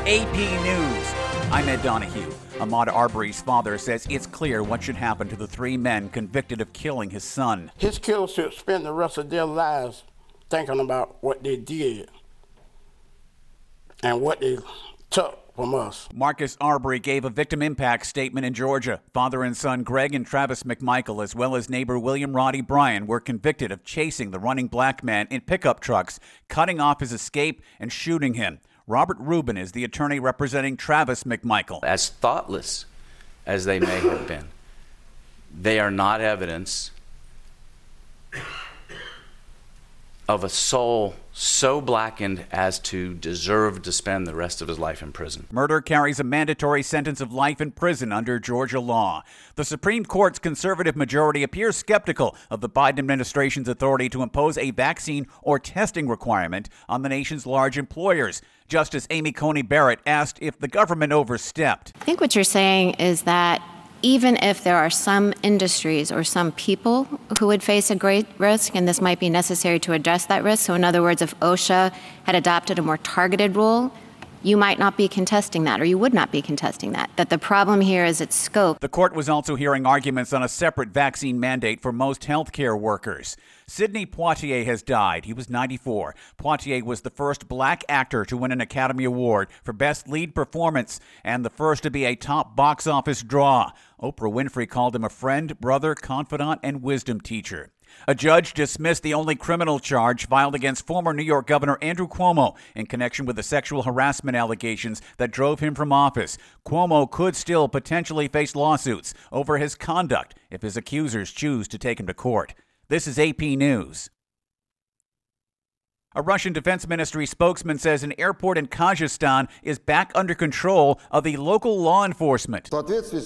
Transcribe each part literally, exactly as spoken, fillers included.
A P News. I'm Ed Donahue. Ahmaud Arbery's father says it's clear what should happen to the three men convicted of killing his son. His kids should spend the rest of their lives thinking about what they did and what they took from us. Marcus Arbery gave a victim impact statement in Georgia. Father and son Greg and Travis McMichael, as well as neighbor William Roddy Bryan, were convicted of chasing the running black man in pickup trucks, cutting off his escape, and shooting him. Robert Rubin is the attorney representing Travis McMichael. As thoughtless as they may have been, they are not evidence of a soul so blackened as to deserve to spend the rest of his life in prison. Murder carries a mandatory sentence of life in prison under Georgia law. The Supreme Court's conservative majority appears skeptical of the Biden administration's authority to impose a vaccine or testing requirement on the nation's large employers. Justice Amy Coney Barrett asked if the government overstepped. I think what you're saying is that even if there are some industries or some people who would face a great risk, and this might be necessary to address that risk, so in other words, if OSHA had adopted a more targeted rule, you might not be contesting that, or you would not be contesting that, that the problem here is its scope. The court was also hearing arguments on a separate vaccine mandate for most healthcare workers. Sidney Poitier has died. He was ninety-four. Poitier was the first black actor to win an Academy Award for Best Lead Performance and the first to be a top box office draw. Oprah Winfrey called him a friend, brother, confidant, and wisdom teacher. A judge dismissed the only criminal charge filed against former New York Governor Andrew Cuomo in connection with the sexual harassment allegations that drove him from office. Cuomo could still potentially face lawsuits over his conduct if his accusers choose to take him to court. This is A P News. A Russian Defense Ministry spokesman says an airport in Kazakhstan is back under control of the local law enforcement. The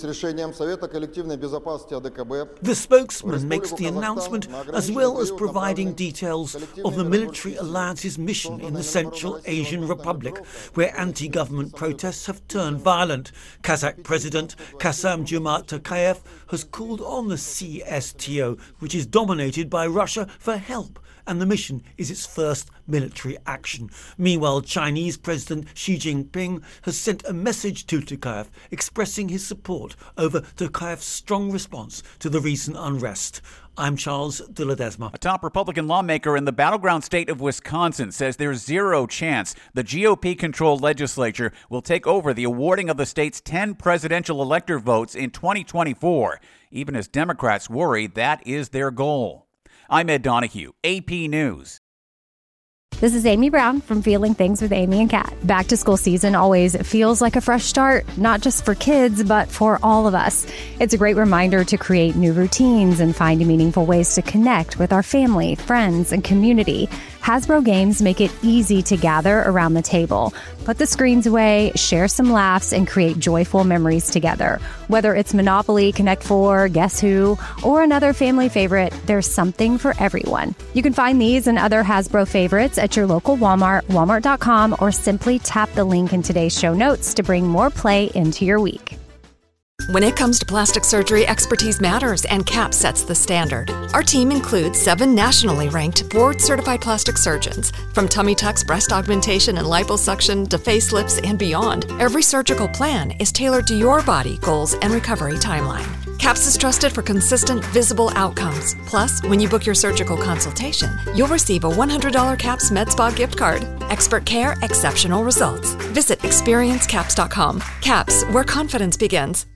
spokesman makes the announcement as well as providing details of the military alliance's mission in the Central Asian Republic, where anti-government protests have turned violent. Kazakh President Kassym-Jomart Tokayev has called on the C S T O, which is dominated by Russia, for help, and the mission is its first military action. Meanwhile, Chinese President Xi Jinping has sent a message to Tokayev expressing his support over Tokayev's strong response to the recent unrest. I'm Charles de Ledesma. A top Republican lawmaker in the battleground state of Wisconsin says there's zero chance the G O P-controlled legislature will take over the awarding of the state's ten presidential elector votes in twenty twenty-four, even as Democrats worry that is their goal. I'm Ed Donahue, A P News. This is Amy Brown from Feeling Things with Amy and Kat. Back to school season always feels like a fresh start, not just for kids, but for all of us. It's a great reminder to create new routines and find meaningful ways to connect with our family, friends, and community. Hasbro games make it easy to gather around the table. Put the screens away, share some laughs, and create joyful memories together. Whether it's Monopoly, Connect Four, Guess Who, or another family favorite, there's something for everyone. You can find these and other Hasbro favorites at your local Walmart, walmart dot com, or simply tap the link in today's show notes to bring more play into your week. When it comes to plastic surgery, expertise matters, and CAP sets the standard. Our team includes seven nationally ranked, board-certified plastic surgeons. From tummy tucks, breast augmentation, and liposuction to facelifts and beyond, every surgical plan is tailored to your body, goals, and recovery timeline. CAPS is trusted for consistent, visible outcomes. Plus, when you book your surgical consultation, you'll receive a one hundred dollars CAPS Med Spa gift card. Expert care, exceptional results. Visit experience caps dot com. CAPS, where confidence begins.